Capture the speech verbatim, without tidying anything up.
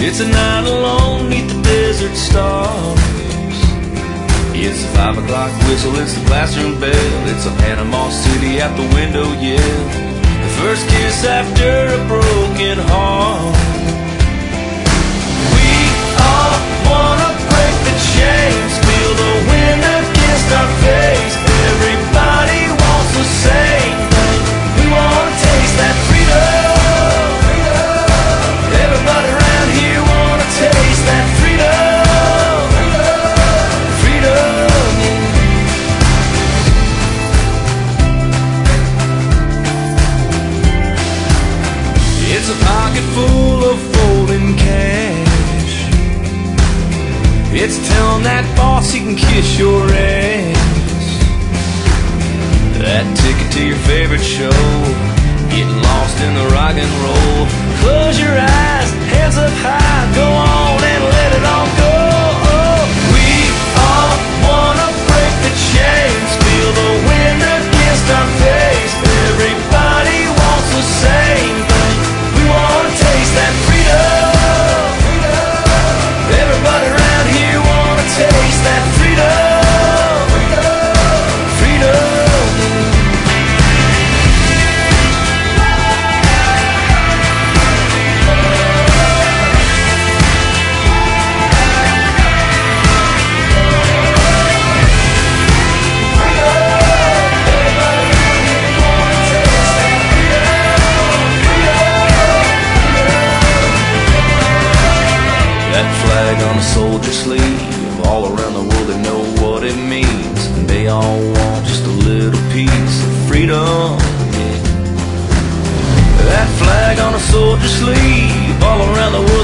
It's a night alone neath the desert stars. It's the five o'clock whistle, it's the classroom bell. It's a Panama City out the window, yeah. The first kiss after a broken heart. We all wanna break the chains, feel the wind against our face. Everybody wants the same thing. We wanna taste that freedom. Everybody around here wanna taste that freedom. It's a pocket full of folding cash. It's telling that boss he can kiss your ass. That ticket to your favorite show, getting lost in the rock and roll. Close your eyes, hands up high, go on and let it all go. We all wanna break the chains, feel the wind against our face. Everybody wants the same thing. We wanna taste that freedom. Everybody around here wanna taste that freedom. Freedom. That flag on a soldier's sleeve, all around the world they know what it means, and they all want just a little piece of freedom, yeah. That flag on a soldier's sleeve, all around the world